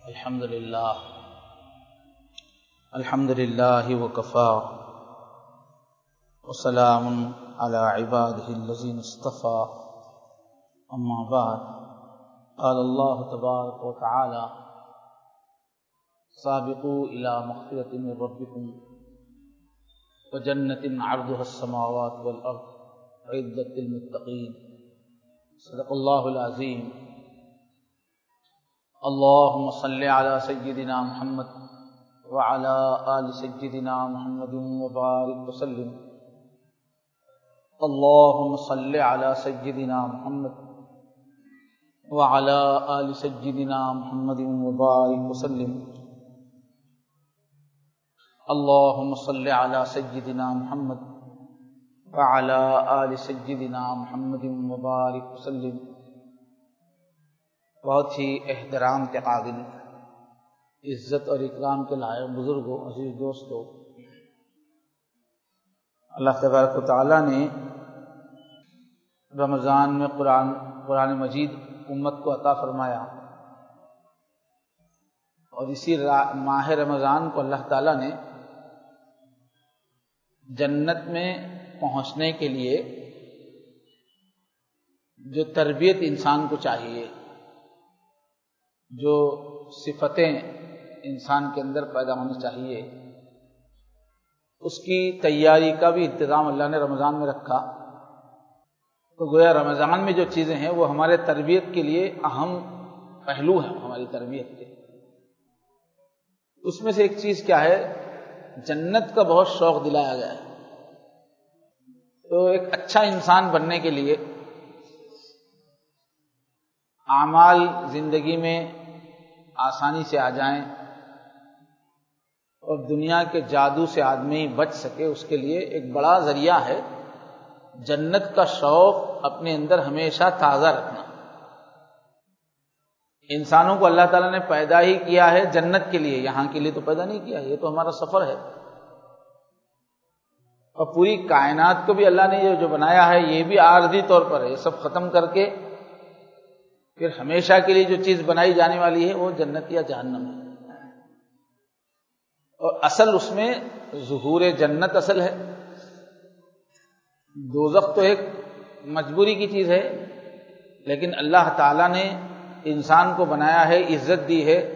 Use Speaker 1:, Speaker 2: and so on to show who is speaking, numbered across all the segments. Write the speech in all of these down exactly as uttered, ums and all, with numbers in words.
Speaker 1: الحمد للہ الحمد للہ وکفا وسلام علی عبادہ الذین اصطفى اما بعد قال اللہ تبارک وتعالی سابقوا الی مغفرۃ من ربکم وجنۃ عرضها السماوات والارض اعدت للمتقین صدق اللہ العظیم۔ اللهم صل على سيدنا محمد وعلى آل سيدنا محمد وبارك وسلم۔ اللهم صل على سيدنا محمد وعلى آل سيدنا محمد وبارك وسلم۔ اللهم صل على سيدنا محمد وعلى آل سيدنا محمد وبارك وسلم۔ بہت ہی احترام کے قابل، عزت اور اکرام کے لائق بزرگوں، عزیز دوستوں، اللہ تبارک و تعالیٰ نے رمضان میں قرآن قرآن مجید امت کو عطا فرمایا، اور اسی ماہ رمضان کو اللہ تعالیٰ نے جنت میں پہنچنے کے لیے جو تربیت انسان کو چاہیے، جو صفتیں انسان کے اندر پیدا ہونی چاہیے، اس کی تیاری کا بھی انتظام اللہ نے رمضان میں رکھا۔ تو گویا رمضان میں جو چیزیں ہیں وہ ہمارے تربیت کے لیے اہم پہلو ہیں، ہماری تربیت کے۔ اس میں سے ایک چیز کیا ہے؟ جنت کا بہت شوق دلایا گیا ہے۔ تو ایک اچھا انسان بننے کے لیے اعمال زندگی میں آسانی سے آ جائیں اور دنیا کے جادو سے آدمی بچ سکے، اس کے لیے ایک بڑا ذریعہ ہے جنت کا شوق اپنے اندر ہمیشہ تازہ رکھنا۔ انسانوں کو اللہ تعالیٰ نے پیدا ہی کیا ہے جنت کے لیے، یہاں کے لیے تو پیدا نہیں کیا، یہ تو ہمارا سفر ہے۔ اور پوری کائنات کو بھی اللہ نے یہ جو بنایا ہے یہ بھی عارضی طور پر ہے، یہ سب ختم کر کے پھر ہمیشہ کے لیے جو چیز بنائی جانے والی ہے وہ جنت یا جہنم ہے۔ اور اصل اس میں ظہور جنت اصل ہے، دوزخ تو ایک مجبوری کی چیز ہے، لیکن اللہ تعالیٰ نے انسان کو بنایا ہے، عزت دی ہے،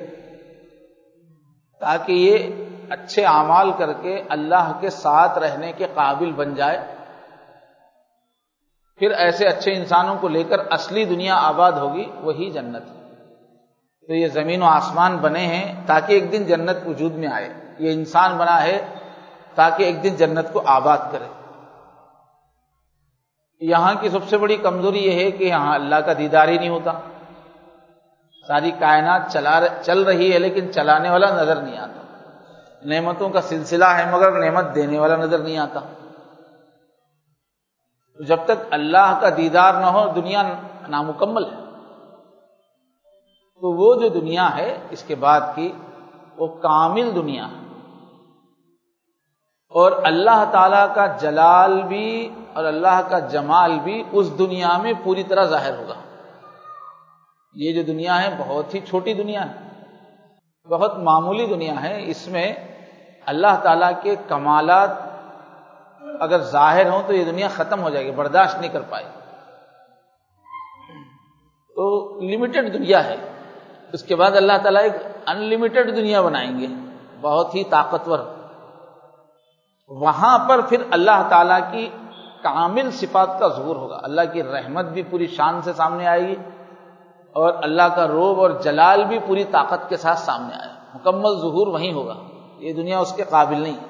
Speaker 1: تاکہ یہ اچھے اعمال کر کے اللہ کے ساتھ رہنے کے قابل بن جائے، پھر ایسے اچھے انسانوں کو لے کر اصلی دنیا آباد ہوگی، وہی جنت ہے۔ تو یہ زمین و آسمان بنے ہیں تاکہ ایک دن جنت وجود میں آئے، یہ انسان بنا ہے تاکہ ایک دن جنت کو آباد کرے۔ یہاں کی سب سے بڑی کمزوری یہ ہے کہ یہاں اللہ کا دیدار ہی نہیں ہوتا، ساری کائنات چلا چل رہی ہے لیکن چلانے والا نظر نہیں آتا، نعمتوں کا سلسلہ ہے مگر نعمت دینے والا نظر نہیں آتا۔ جب تک اللہ کا دیدار نہ ہو دنیا نامکمل ہے۔ تو وہ جو دنیا ہے اس کے بعد کی وہ کامل دنیا ہے، اور اللہ تعالی کا جلال بھی اور اللہ کا جمال بھی اس دنیا میں پوری طرح ظاہر ہوگا۔ یہ جو دنیا ہے بہت ہی چھوٹی دنیا ہے، بہت معمولی دنیا ہے، اس میں اللہ تعالی کے کمالات اگر ظاہر ہوں تو یہ دنیا ختم ہو جائے گی، برداشت نہیں کر پائے۔ تو لمیٹڈ دنیا ہے، اس کے بعد اللہ تعالیٰ ایک ان لمیٹڈ دنیا بنائیں گے، بہت ہی طاقتور۔ وہاں پر پھر اللہ تعالیٰ کی کامل صفات کا ظہور ہوگا، اللہ کی رحمت بھی پوری شان سے سامنے آئے گی، اور اللہ کا روب اور جلال بھی پوری طاقت کے ساتھ سامنے آئے گا، مکمل ظہور وہیں ہوگا۔ یہ دنیا اس کے قابل نہیں ہے۔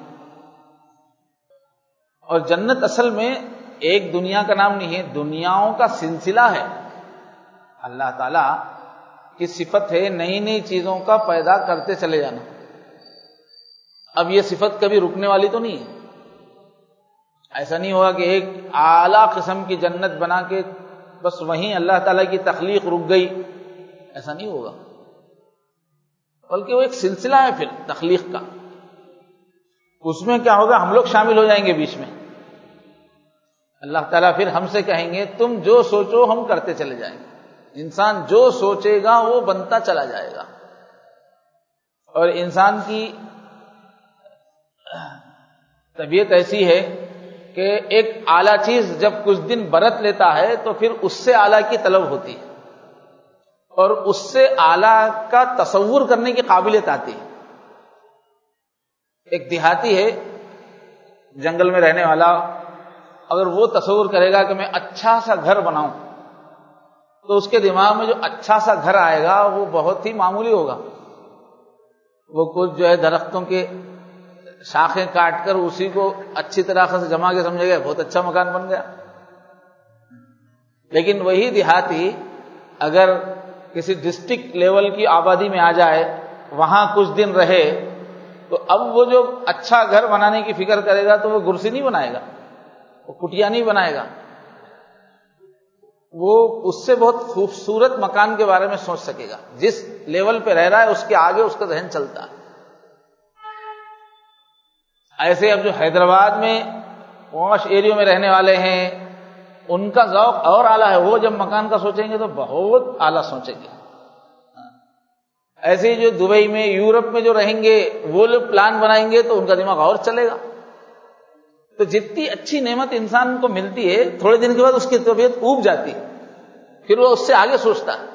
Speaker 1: اور جنت اصل میں ایک دنیا کا نام نہیں ہے، دنیاؤں کا سلسلہ ہے۔ اللہ تعالیٰ کی صفت ہے نئی نئی چیزوں کا پیدا کرتے چلے جانا۔ اب یہ صفت کبھی رکنے والی تو نہیں ہے، ایسا نہیں ہوگا کہ ایک اعلیٰ قسم کی جنت بنا کے بس وہیں اللہ تعالیٰ کی تخلیق رک گئی، ایسا نہیں ہوگا، بلکہ وہ ایک سلسلہ ہے پھر تخلیق کا۔ اس میں کیا ہوگا؟ ہم لوگ شامل ہو جائیں گے بیچ میں۔ اللہ تعالیٰ پھر ہم سے کہیں گے تم جو سوچو ہم کرتے چلے جائیں گے۔ انسان جو سوچے گا وہ بنتا چلا جائے گا۔ اور انسان کی طبیعت ایسی ہے کہ ایک اعلیٰ چیز جب کچھ دن برت لیتا ہے تو پھر اس سے اعلیٰ کی طلب ہوتی ہے اور اس سے اعلیٰ کا تصور کرنے کی قابلیت آتی ہے. ایک دیہاتی ہے جنگل میں رہنے والا، اگر وہ تصور کرے گا کہ میں اچھا سا گھر بناؤں تو اس کے دماغ میں جو اچھا سا گھر آئے گا وہ بہت ہی معمولی ہوگا. وہ کچھ جو ہے درختوں کے شاخیں کاٹ کر اسی کو اچھی طرح سے جما کے سمجھے گا بہت اچھا مکان بن گیا. لیکن وہی دیہاتی اگر کسی ڈسٹرکٹ لیول کی آبادی میں آ جائے، وہاں کچھ دن رہے، تو اب وہ جو اچھا گھر بنانے کی فکر کرے گا تو وہ گرسی نہیں بنائے گا، وہ کٹیا نہیں بنائے گا، وہ اس سے بہت خوبصورت مکان کے بارے میں سوچ سکے گا. جس لیول پہ رہ رہا ہے اس کے آگے اس کا ذہن چلتا ہے. ایسے اب جو حیدرآباد میں پوش ایریوں میں رہنے والے ہیں ان کا ذوق اور اعلیٰ ہے، وہ جب مکان کا سوچیں گے تو بہت اعلیٰ سوچیں گے. ایسے ہی جو دبئی میں، یورپ میں جو رہیں گے وہ لوگ پلان بنائیں گے تو ان کا دماغ اور چلے گا. تو جتنی اچھی نعمت انسان کو ملتی ہے تھوڑے دن کے بعد اس کی طبیعت اوب جاتی ہے، پھر وہ اس سے آگے سوچتا ہے.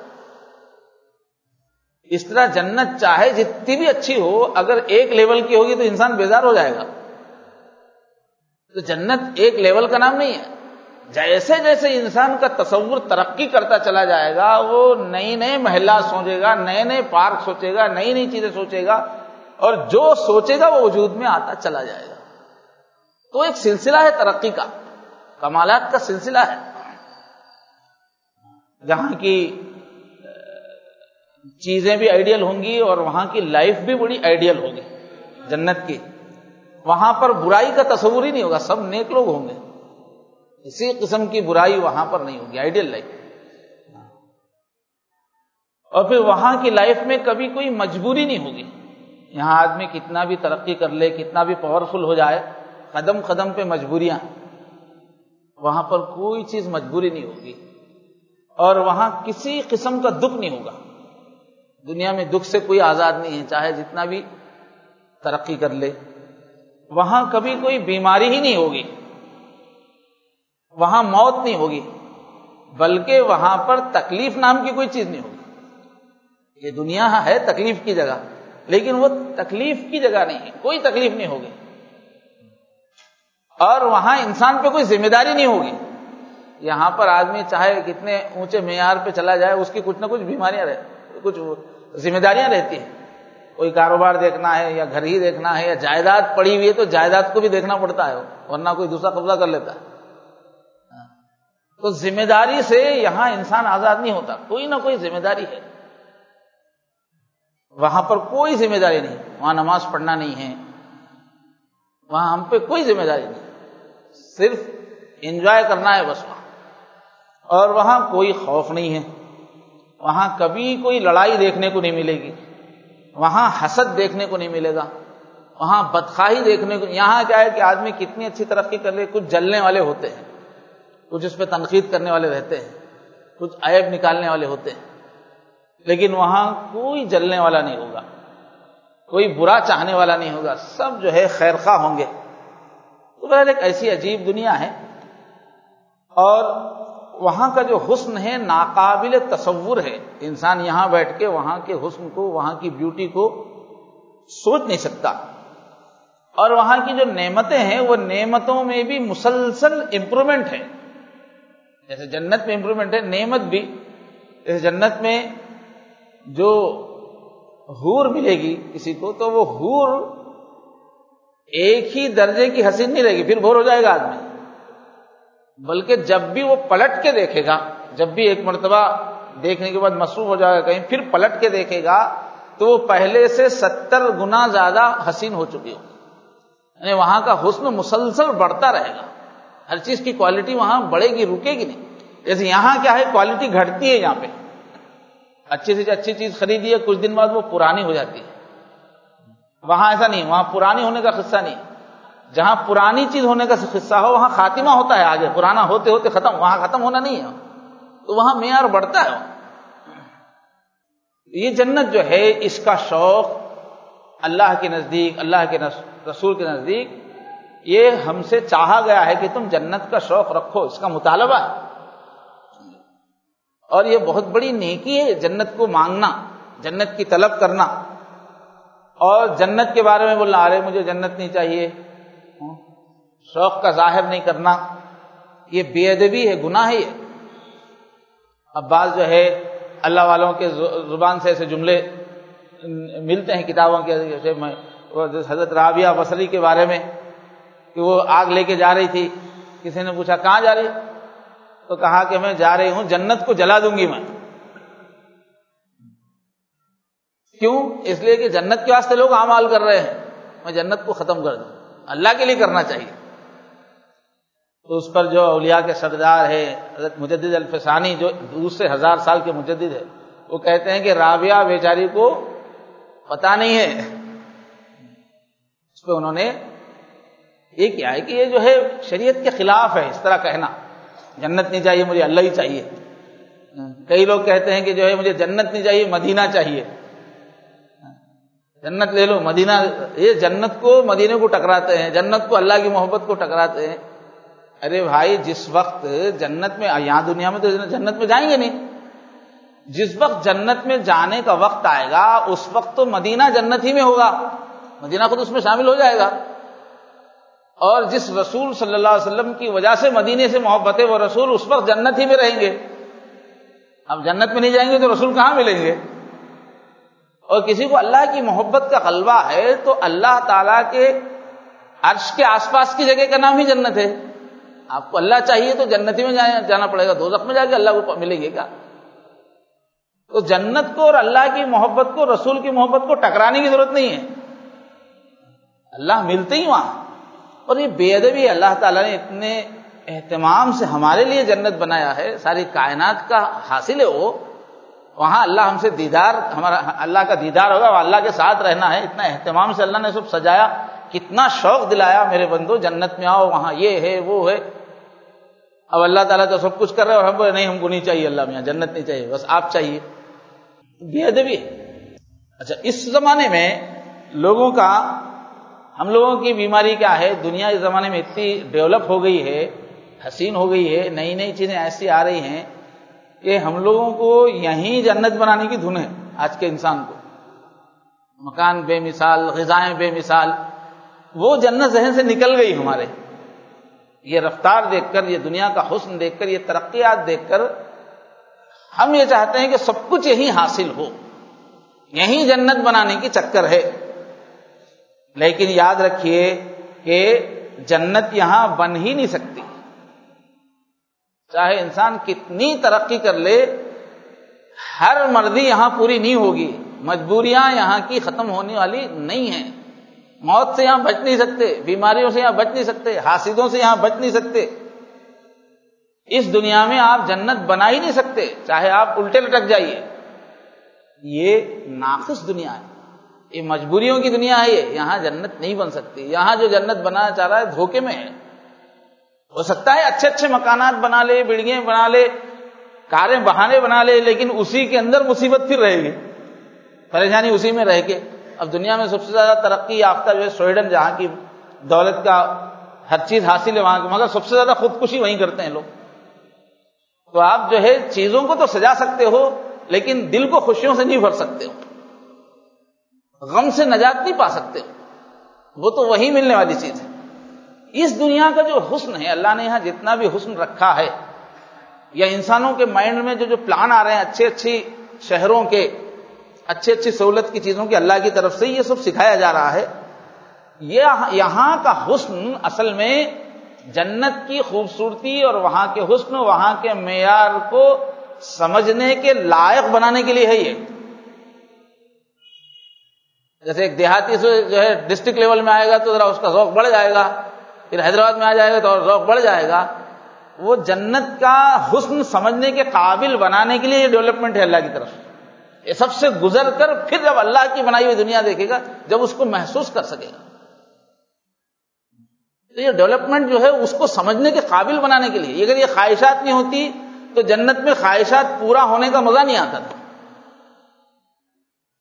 Speaker 1: اس طرح جنت چاہے جتنی بھی اچھی ہو، اگر ایک لیول کی ہوگی تو انسان بیزار ہو جائے گا. تو جنت ایک لیول کا نام نہیں ہے. جیسے جیسے انسان کا تصور ترقی کرتا چلا جائے گا وہ نئی نئے محلات سوچے گا، نئے نئے پارک سوچے گا، نئی نئی چیزیں سوچے گا، اور جو سوچے گا وہ وجود میں آتا چلا جائے گا. تو ایک سلسلہ ہے ترقی کا، کمالات کا سلسلہ ہے. جہاں کی چیزیں بھی آئیڈیل ہوں گی اور وہاں کی لائف بھی بڑی آئیڈیل ہوگی جنت کی. وہاں پر برائی کا تصور ہی نہیں ہوگا، سب نیک لوگ ہوں گے، اسی قسم کی برائی وہاں پر نہیں ہوگی، آئیڈیل لائف. اور پھر وہاں کی لائف میں کبھی کوئی مجبوری نہیں ہوگی. یہاں آدمی کتنا بھی ترقی کر لے، کتنا بھی پاورفل ہو جائے، قدم قدم پہ مجبوریاں. وہاں پر کوئی چیز مجبوری نہیں ہوگی، اور وہاں کسی قسم کا دکھ نہیں ہوگا. دنیا میں دکھ سے کوئی آزاد نہیں ہے، چاہے جتنا بھی ترقی کر لے. وہاں کبھی کوئی بیماری ہی نہیں ہوگی، وہاں موت نہیں ہوگی، بلکہ وہاں پر تکلیف نام کی کوئی چیز نہیں ہوگی. یہ دنیا ہے تکلیف کی جگہ، لیکن وہ تکلیف کی جگہ نہیں ہے، کوئی تکلیف نہیں ہوگی. اور وہاں انسان پہ کوئی ذمہ داری نہیں ہوگی. یہاں پر آدمی چاہے کتنے اونچے معیار پہ چلا جائے، اس کی کچھ نہ کچھ بیماریاں رہتی، کچھ ذمہ داریاں رہتی ہیں. کوئی کاروبار دیکھنا ہے، یا گھر ہی دیکھنا ہے، یا جائیداد پڑی ہوئی ہے تو جائیداد کو بھی دیکھنا پڑتا ہے، ورنہ کوئی دوسرا قبضہ کر لیتا ہے. تو ذمہ داری سے یہاں انسان آزاد نہیں ہوتا، کوئی نہ کوئی ذمہ داری ہے. وہاں پر کوئی ذمہ داری نہیں، وہاں نماز پڑھنا نہیں ہے، وہاں ہم پہ کوئی ذمہ داری نہیں، صرف انجوائے کرنا ہے بس وہاں. اور وہاں کوئی خوف نہیں ہے، وہاں کبھی کوئی لڑائی دیکھنے کو نہیں ملے گی، وہاں حسد دیکھنے کو نہیں ملے گا، وہاں بدخواہی دیکھنے کو. یہاں کیا ہے کہ آدمی کتنی اچھی ترقی کر لے، کچھ جلنے والے ہوتے ہیں، کچھ اس پہ تنقید کرنے والے رہتے ہیں، کچھ عیب نکالنے والے ہوتے ہیں. لیکن وہاں کوئی جلنے والا نہیں ہوگا، کوئی برا چاہنے والا نہیں ہوگا، سب جو ہے خیر خواہ ہوں گے. تو بہرحال ایک ایسی عجیب دنیا ہے، اور وہاں کا جو حسن ہے ناقابل تصور ہے. انسان یہاں بیٹھ کے وہاں کے حسن کو، وہاں کی بیوٹی کو سوچ نہیں سکتا. اور وہاں کی جو نعمتیں ہیں وہ نعمتوں میں بھی مسلسل امپرومنٹ ہے. جیسے جنت میں امپرومنٹ ہے، نعمت بھی. جیسے جنت میں جو حور ملے گی کسی کو تو وہ حور ایک ہی درجے کی حسین نہیں رہے گی، پھر بور ہو جائے گا آدمی. بلکہ جب بھی وہ پلٹ کے دیکھے گا، جب بھی ایک مرتبہ دیکھنے کے بعد مصروف ہو جائے گا کہیں، پھر پلٹ کے دیکھے گا تو وہ پہلے سے ستر گنا زیادہ حسین ہو چکی ہوگی. یعنی وہاں کا حسن مسلسل بڑھتا رہے گا، ہر چیز کی کوالٹی وہاں بڑھے گی، رکے گی نہیں. جیسے یہاں کیا ہے، کوالٹی گھٹتی ہے. یہاں پہ اچھی سے اچھی چیز خریدی ہے، کچھ دن بعد وہ پرانی ہو جاتی ہے. وہاں ایسا نہیں، وہاں پرانی ہونے کا قصہ نہیں. جہاں پرانی چیز ہونے کا قصہ ہو وہاں خاتمہ ہوتا ہے، آگے پرانا ہوتے ہوتے ختم. وہاں ختم ہونا نہیں ہے، تو وہاں معیار بڑھتا ہے. یہ جنت جو ہے اس کا شوق اللہ کے نزدیک، اللہ کے رسول کے نزدیک یہ ہم سے چاہا گیا ہے کہ تم جنت کا شوق رکھو، اس کا مطالبہ ہے۔ اور یہ بہت بڑی نیکی ہے جنت کو مانگنا، جنت کی طلب کرنا، اور جنت کے بارے میں بولنا ارے مجھے جنت نہیں چاہیے، شوق کا ظاہر نہیں کرنا، یہ بے ادبی ہے، گناہ ہے۔ اب بعض جو ہے اللہ والوں کے زبان سے ایسے جملے ملتے ہیں کتابوں کے، جیسے حضرت رابعہ بصری کے بارے میں کہ وہ آگ لے کے جا رہی تھی، کسی نے پوچھا کہاں جا رہی، تو کہا کہ میں جا رہی ہوں جنت کو جلا دوں گی میں۔ کیوں؟ اس لیے کہ جنت کے واسطے لوگ اعمال کر رہے ہیں، میں جنت کو ختم کر دوں، اللہ کے لیے کرنا چاہیے۔ تو اس پر جو اولیاء کے سردار ہے حضرت مجدد الفسانی، جو دوسرے ہزار سال کے مجدد ہے، وہ کہتے ہیں کہ رابعہ بیچاری کو پتہ نہیں ہے، اس پہ انہوں نے یہ کیا ہے کہ یہ جو ہے شریعت کے خلاف ہے اس طرح کہنا، جنت نہیں چاہیے مجھے اللہ ہی چاہیے۔ کئی لوگ کہتے ہیں کہ جو ہے مجھے جنت نہیں چاہیے مدینہ چاہیے، جنت لے لو مدینہ، یہ جنت کو مدینے کو ٹکراتے ہیں، جنت کو اللہ کی محبت کو ٹکراتے ہیں۔ ارے بھائی جس وقت جنت میں، یہاں دنیا میں تو جنت میں جائیں گے نہیں، جس وقت جنت میں جانے کا وقت آئے گا اس وقت تو مدینہ جنت ہی میں ہوگا، مدینہ خود اس میں شامل ہو جائے گا۔ اور جس رسول صلی اللہ علیہ وسلم کی وجہ سے مدینے سے محبت ہے وہ رسول اس وقت جنت ہی میں رہیں گے۔ اب جنت میں نہیں جائیں گے تو رسول کہاں ملیں گے؟ اور کسی کو اللہ کی محبت کا غلبہ ہے تو اللہ تعالیٰ کے عرش کے آس پاس کی جگہ کا نام ہی جنت ہے۔ آپ کو اللہ چاہیے تو جنتی میں جانا پڑے گا، دوزخ میں جا کے اللہ کو ملیں گے کیا؟ تو جنت کو اور اللہ کی محبت کو، رسول کی محبت کو ٹکرانے کی ضرورت نہیں ہے، اللہ ملتے ہی وہاں۔ اور یہ بے ادبی، اللہ تعالیٰ نے اتنے اہتمام سے ہمارے لیے جنت بنایا ہے، ساری کائنات کا حاصل ہے وہ، وہاں اللہ ہم سے دیدار، ہمارا اللہ کا دیدار ہوگا، وہ اللہ کے ساتھ رہنا ہے، اتنا اہتمام سے اللہ نے سب سجایا، کتنا شوق دلایا میرے بندو جنت میں آؤ، وہاں یہ ہے وہ ہے۔ اب اللہ تعالیٰ تو سب کچھ کر رہے اور ہم بولے نہیں ہم کو نہیں چاہیے، اللہ میں جنت نہیں چاہیے، بس آپ چاہیے، بے ادبی۔ اچھا اس زمانے میں لوگوں کا، ہم لوگوں کی بیماری کیا ہے، دنیا اس زمانے میں اتنی ڈیولپ ہو گئی ہے، حسین ہو گئی ہے، نئی نئی چیزیں ایسی آ رہی ہیں کہ ہم لوگوں کو یہیں جنت بنانے کی دھن ہے۔ آج کے انسان کو مکان بے مثال، غذائیں بے مثال، وہ جنت ذہن سے نکل گئی ہمارے۔ یہ رفتار دیکھ کر، یہ دنیا کا حسن دیکھ کر، یہ ترقیات دیکھ کر ہم یہ چاہتے ہیں کہ سب کچھ یہیں حاصل ہو، یہیں جنت بنانے کی چکر ہے۔ لیکن یاد رکھیے کہ جنت یہاں بن ہی نہیں سکتی، چاہے انسان کتنی ترقی کر لے، ہر مرضی یہاں پوری نہیں ہوگی، مجبوریاں یہاں کی ختم ہونے والی نہیں ہیں، موت سے یہاں بچ نہیں سکتے، بیماریوں سے یہاں بچ نہیں سکتے، حاسدوں سے یہاں بچ نہیں سکتے، اس دنیا میں آپ جنت بنا ہی نہیں سکتے، چاہے آپ الٹے لٹک جائیے۔ یہ ناقص دنیا ہے، یہ مجبوریوں کی دنیا ہے، یہ یہاں جنت نہیں بن سکتی۔ یہاں جو جنت بنانا چاہ رہا ہے دھوکے میں ہے۔ ہو سکتا ہے اچھے اچھے مکانات بنا لے، بلڈنگیں بنا لے، کاریں بہانے بنا لے، لیکن اسی کے اندر مصیبت پھر رہے گی، پریشانی اسی میں رہ کے۔ اب دنیا میں سب سے زیادہ ترقی یافتہ جو ہے سویڈن، جہاں کی دولت کا ہر چیز حاصل ہے وہاں کی، مگر سب سے زیادہ خودکشی وہیں کرتے ہیں لوگ۔ تو آپ جو ہے چیزوں کو تو سجا سکتے ہو لیکن دل کو خوشیوں سے نہیں بھر سکتے ہو، غم سے نجات نہیں پا سکتے ہو، وہ تو وہی ملنے والی چیز ہے۔ اس دنیا کا جو حسن ہے، اللہ نے یہاں جتنا بھی حسن رکھا ہے، یا انسانوں کے مائنڈ میں جو جو پلان آ رہے ہیں اچھے اچھی شہروں کے، اچھی اچھی سہولت کی چیزوں کی اللہ کی طرف سے، یہ سب سکھایا جا رہا ہے۔ یہ یہاں کا حسن اصل میں جنت کی خوبصورتی اور وہاں کے حسن، وہاں کے معیار کو سمجھنے کے لائق بنانے کے لیے ہے۔ یہ جیسے ایک دیہاتی سے جو ہے ڈسٹرکٹ لیول میں آئے گا تو ذرا اس کا ذوق بڑھ جائے گا، پھر حیدرآباد میں آ جائے گا تو اور ذوق بڑھ جائے گا۔ وہ جنت کا حسن سمجھنے کے قابل بنانے کے لیے یہ ڈیولپمنٹ ہے اللہ کی طرف، یہ سب سے گزر کر پھر جب اللہ کی بنائی ہوئی دنیا دیکھے گا، جب اس کو محسوس کر سکے گا، تو یہ ڈیولپمنٹ جو ہے اس کو سمجھنے کے قابل بنانے کے لیے۔ اگر یہ خواہشات نہیں ہوتی تو جنت میں خواہشات پورا ہونے کا مزہ نہیں آتا تھا۔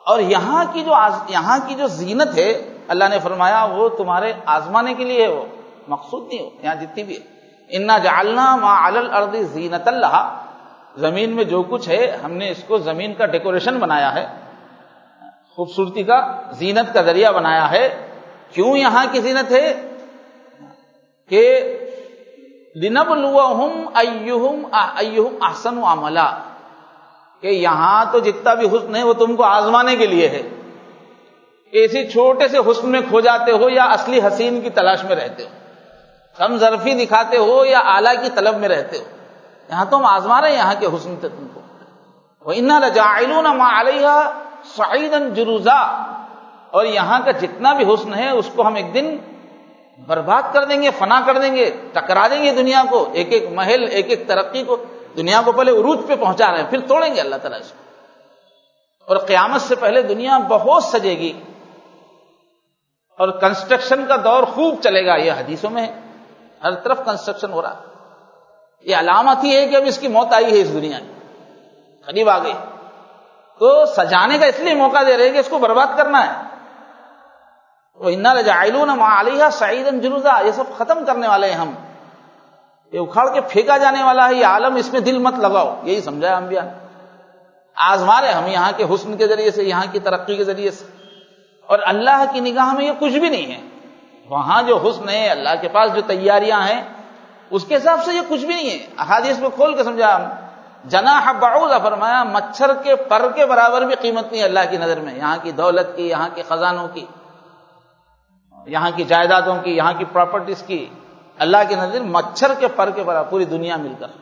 Speaker 1: اور یہاں کی جو آز... یہاں کی جو زینت ہے اللہ نے فرمایا وہ تمہارے آزمانے کے لیے ہے، وہ مقصود نہیں ہو یہاں جتنی بھی ہے۔ انا جعلنا ما علی الارض زینۃ لہا، زمین میں جو کچھ ہے ہم نے اس کو زمین کا ڈیکوریشن بنایا ہے، خوبصورتی کا، زینت کا ذریعہ بنایا ہے۔ کیوں یہاں کی زینت ہے؟ کہ لنبلوہم ایہم ایہم احسن عملا، کہ یہاں تو جتنا بھی حسن ہے وہ تم کو آزمانے کے لیے ہے۔ اسی چھوٹے سے حسن میں کھو جاتے ہو یا اصلی حسین کی تلاش میں رہتے ہو، کم ظرفی دکھاتے ہو یا اعلیٰ کی طلب میں رہتے ہو، یہاں تو ہم آزما رہے ہیں یہاں کے حسن سے تم کو۔ وَإِنَّا لَجَاعِلُونَ مَا عَلَيْهَا صَعِيدًا جُرُزًا، اور یہاں کا جتنا بھی حسن ہے اس کو ہم ایک دن برباد کر دیں گے، فنا کر دیں گے، ٹکرا دیں گے دنیا کو، ایک ایک محل، ایک ایک ترقی کو، دنیا کو پہلے عروج پہ پہنچا رہے ہیں، پھر توڑیں گے اللہ تعالیٰ اس کو۔ اور قیامت سے پہلے دنیا بہت سجے گی اور کنسٹرکشن کا دور خوب چلے گا، یہ حدیثوں میں ہے، ہر طرف کنسٹرکشن ہو رہا۔ یہ علامت ہی ہے کہ اب اس کی موت آئی ہے، اس دنیا کی قریب آ گئی، تو سجانے کا اس لیے موقع دے رہے ہیں کہ اس کو برباد کرنا ہے۔ وَإِنَّا لَجَاعِلُونَ مَا عَلَيْهَا صَعِيدًا جُرُزًا، یہ سب ختم کرنے والے ہیں ہم، یہ اکھاڑ کے پھینکا جانے والا ہے یہ عالم، اس میں دل مت لگاؤ، یہی سمجھایا انبیاء نے۔ آزما رہے ہم یہاں کے حسن کے ذریعے سے، یہاں کی ترقی کے ذریعے سے، اور اللہ کی نگاہ میں یہ کچھ بھی نہیں ہے۔ وہاں جو حسن ہے، اللہ کے پاس جو تیاریاں ہیں، اس کے حساب سے یہ کچھ بھی نہیں ہے۔ احادیث میں کھول کے سمجھا ہم، جناح بعوضہ فرمایا مچھر کے پر کے برابر بھی قیمت نہیں ہے اللہ کی نظر میں، یہاں کی دولت کی، یہاں کے خزانوں کی، یہاں کی جائیدادوں کی، یہاں کی پراپرٹیز کی، اللہ کی نظر مچھر کے پر کے برابر پوری دنیا مل کر۔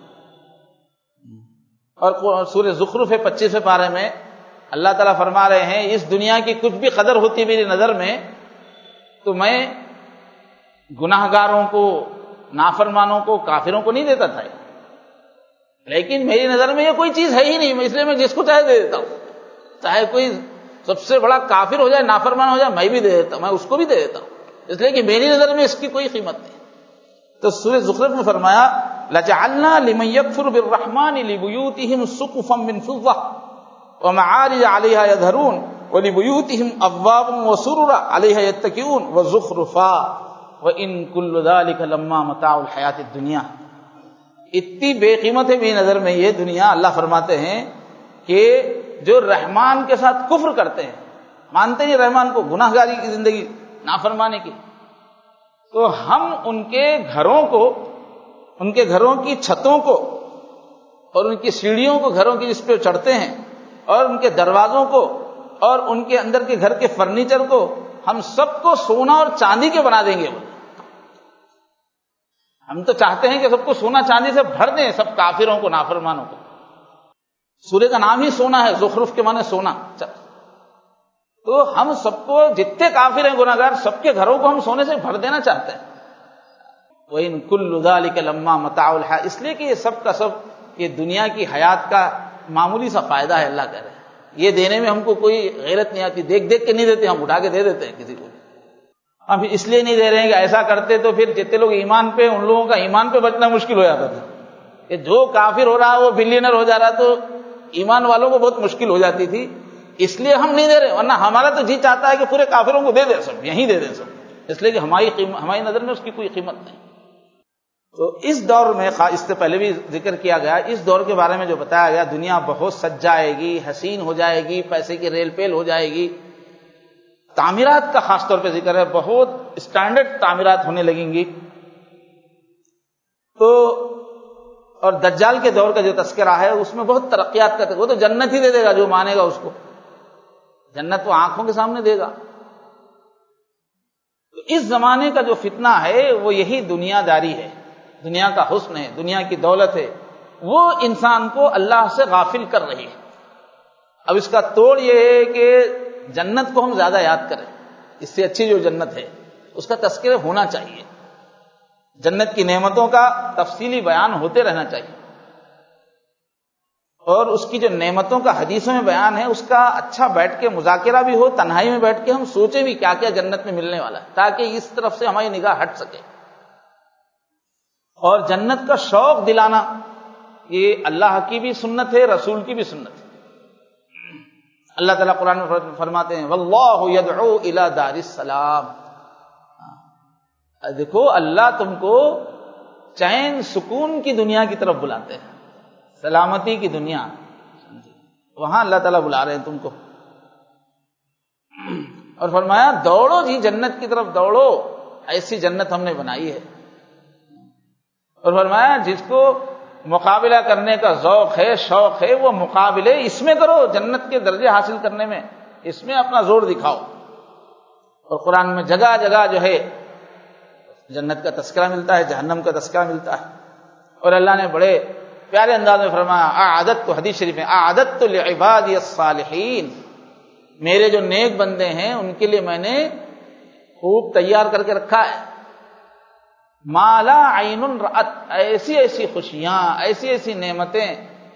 Speaker 1: اور سورہ زخرف پچیسویں پارے میں اللہ تعالیٰ فرما رہے ہیں اس دنیا کی کچھ بھی قدر ہوتی میری نظر میں تو میں گناہ گاروں کو، نافرمانوں کو، کافروں کو نہیں دیتا تھا، لیکن میری نظر میں یہ کوئی چیز ہے ہی نہیں، اس لیے میں جس کو چاہے دے دیتا ہوں، چاہے کوئی سب سے بڑا کافر ہو جائے، نافرمان ہو جائے، میں بھی دے دیتا ہوں، میں اس کو بھی دے دیتا ہوں، اس لیے کہ میری نظر میں اس کی کوئی قیمت نہیں۔ تو سورہ زخرف میں فرمایا لَجَعَلْنَا لِمَن يَكْفُرُ بِالرَّحْمَٰنِ لِبُيُوتِهِمْ سُقُفًا مِّن فِضَّةٍ وَمَعَارِجَ عَلَيْهَا يَظْهَرُونَ وَلِبُيُوتِهِمْ أَبْوَابًا وَسُرُرًا عَلَيْهَا يَتَّكِئُونَ وَزُخْرُفًا وَإِن كُلُّ ذَلِكَ لَمَّا مَتَاعُ الْحَيَاةِ الدُّنْيَا۔ اتنی بے قیمت ہے میری نظر میں یہ دنیا، اللہ فرماتے ہیں کہ جو رحمان کے ساتھ کفر کرتے ہیں، مانتے نہیں رحمان کو، گناہ گاری کی زندگی، نافرمانی کی، تو ہم ان کے گھروں کو، ان کے گھروں کی چھتوں کو اور ان کی سیڑھیوں کو، گھروں کی جس پہ چڑھتے ہیں، اور ان کے دروازوں کو اور ان کے اندر کے گھر کے فرنیچر کو ہم سب کو سونا اور چاندی کے بنا دیں گے۔ ہم تو چاہتے ہیں کہ سب کو سونا چاندی سے بھر دیں، سب کافروں کو، نافرمانوں کو۔ سورہ کا نام ہی سونا ہے، زخرف کے معنی سونا۔ تو ہم سب کو، جتنے کافر ہیں گناہ گار، سب کے گھروں کو ہم سونے سے بھر دینا چاہتے ہیں۔ وَإِن كُلُّ ذَلِكَ لَمَّا مَتَاعُ الْحَيَاةِ، اس لیے کہ یہ سب کا سب یہ دنیا کی حیات کا معمولی سا فائدہ ہے، اللہ کہہ رہے ہیں یہ دینے میں ہم کو کوئی غیرت نہیں آتی، دیکھ دیکھ کے نہیں دیتے، ہم اٹھا کے دے دیتے ہیں کسی کو۔ ہم اس لیے نہیں دے رہے ہیں کہ ایسا کرتے تو پھر جتنے لوگ ایمان پہ، ان لوگوں کا ایمان پہ بچنا مشکل ہو جاتا تھا، کہ جو کافر ہو رہا وہ بلینر ہو جا رہا تو ایمان والوں کو بہت مشکل ہو جاتی تھی، اس لیے ہم نہیں دے رہے، ورنہ ہمارا تو جی چاہتا ہے کہ پورے کافروں کو دے دیں، سب یہیں دے دیں سب، اس لیے کہ ہماری ہماری نظر میں اس کی کوئی قیمت نہیں۔ تو اس دور میں، اس سے پہلے بھی ذکر کیا گیا، اس دور کے بارے میں جو بتایا گیا، دنیا بہت سج جائے گی، حسین ہو جائے گی، پیسے کی ریل پیل ہو جائے گی، تعمیرات کا خاص طور پہ ذکر ہے، بہت اسٹینڈرڈ تعمیرات ہونے لگیں گی۔ تو اور دجال کے دور کا جو تذکرہ ہے اس میں بہت ترقیات کا، وہ تو جنت ہی دے دے گا جو مانے گا اس کو، جنت وہ آنکھوں کے سامنے دے گا۔ تو اس زمانے کا جو فتنہ ہے وہ یہی دنیا داری ہے، دنیا کا حسن ہے، دنیا کی دولت ہے، وہ انسان کو اللہ سے غافل کر رہی ہے۔ اب اس کا توڑ یہ ہے کہ جنت کو ہم زیادہ یاد کریں، اس سے اچھی جو جنت ہے اس کا تذکرہ ہونا چاہیے، جنت کی نعمتوں کا تفصیلی بیان ہوتے رہنا چاہیے، اور اس کی جو نعمتوں کا حدیثوں میں بیان ہے اس کا اچھا بیٹھ کے مذاکرہ بھی ہو، تنہائی میں بیٹھ کے ہم سوچیں بھی کیا کیا جنت میں ملنے والا ہے، تاکہ اس طرف سے ہماری نگاہ ہٹ سکے۔ اور جنت کا شوق دلانا یہ اللہ کی بھی سنت ہے، رسول کی بھی سنت ہے۔ اللہ تعالیٰ قرآن میں فرماتے ہیں واللہ یدعو الی دار السلام. دیکھو اللہ تم کو چین سکون کی دنیا کی طرف بلاتے ہیں, سلامتی کی دنیا, وہاں اللہ تعالیٰ بلا رہے ہیں تم کو. اور فرمایا دوڑو جی جنت کی طرف دوڑو, ایسی جنت ہم نے بنائی ہے. اور فرمایا جس کو مقابلہ کرنے کا ذوق ہے, شوق ہے, وہ مقابلے اس میں کرو, جنت کے درجے حاصل کرنے میں اس میں اپنا زور دکھاؤ. اور قرآن میں جگہ جگہ جو ہے جنت کا تذکرہ ملتا ہے, جہنم کا تذکرہ ملتا ہے. اور اللہ نے بڑے پیارے انداز میں فرمایا اعددت, تو حدیث شریف ہے اعددت لعبادی الصالحین, میرے جو نیک بندے ہیں ان کے لیے میں نے خوب تیار کر کے رکھا ہے. مالا عین رأت, ایسی ایسی خوشیاں, ایسی ایسی نعمتیں,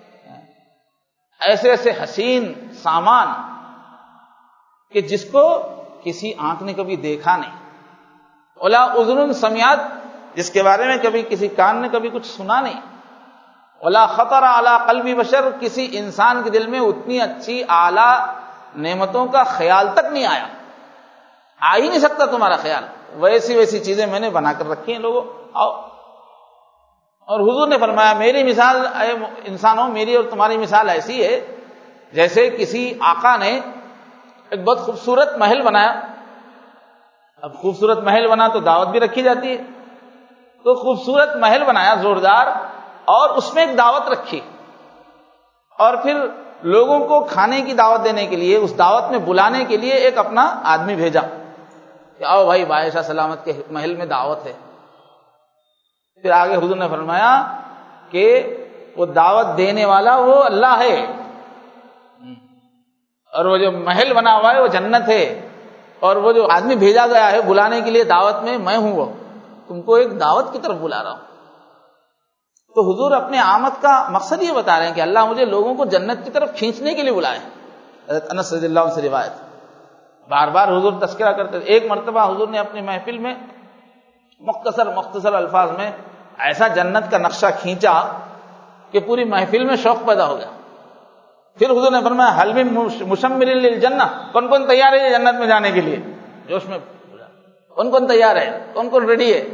Speaker 1: ایسے ایسے حسین سامان کہ جس کو کسی آنکھ نے کبھی دیکھا نہیں. ولا اذن سمعت, جس کے بارے میں کبھی کسی کان نے کبھی کچھ سنا نہیں. ولا خطر علی قلب بشر, کسی انسان کے دل میں اتنی اچھی اعلیٰ نعمتوں کا خیال تک نہیں آیا, آ ہی نہیں سکتا تمہارا خیال. ویسی ویسی چیزیں میں نے بنا کر رکھی ہیں لوگوں, آؤ. اور حضور نے فرمایا میری مثال اے انسانوں, میری اور تمہاری مثال ایسی ہے جیسے کسی آقا نے ایک بہت خوبصورت محل بنایا. اب خوبصورت محل بنا تو دعوت بھی رکھی جاتی ہے, تو خوبصورت محل بنایا زوردار, اور اس میں ایک دعوت رکھی, اور پھر لوگوں کو کھانے کی دعوت دینے کے لیے, اس دعوت میں بلانے کے لیے ایک اپنا آدمی بھیجا کہ آؤ بھائی بادشاہ سلامت کے محل میں دعوت ہے. پھر آگے حضور نے فرمایا کہ وہ دعوت دینے والا وہ اللہ ہے, اور وہ جو محل بنا ہوا ہے وہ جنت ہے, اور وہ جو آدمی بھیجا گیا ہے بلانے کے لیے دعوت میں, میں ہوں وہ, تم کو ایک دعوت کی طرف بلا رہا ہوں. تو حضور اپنے آمد کا مقصد یہ بتا رہے ہیں کہ اللہ مجھے لوگوں کو جنت کی طرف کھینچنے کے لیے بلائے. حضرت انس رضی اللہ عنہ سے روایت, بار بار حضور تذکرہ کرتے تھے. ایک مرتبہ حضور نے اپنی محفل میں مختصر مختصر الفاظ میں ایسا جنت کا نقشہ کھینچا کہ پوری محفل میں شوق پیدا ہو گیا. پھر حضور نے فرمایا حل من مشمر للجنہ, کون کون تیار ہے جنت میں جانے کے لیے؟ جوش میں کون کون تیار ہے, کون کون ریڈی ہے؟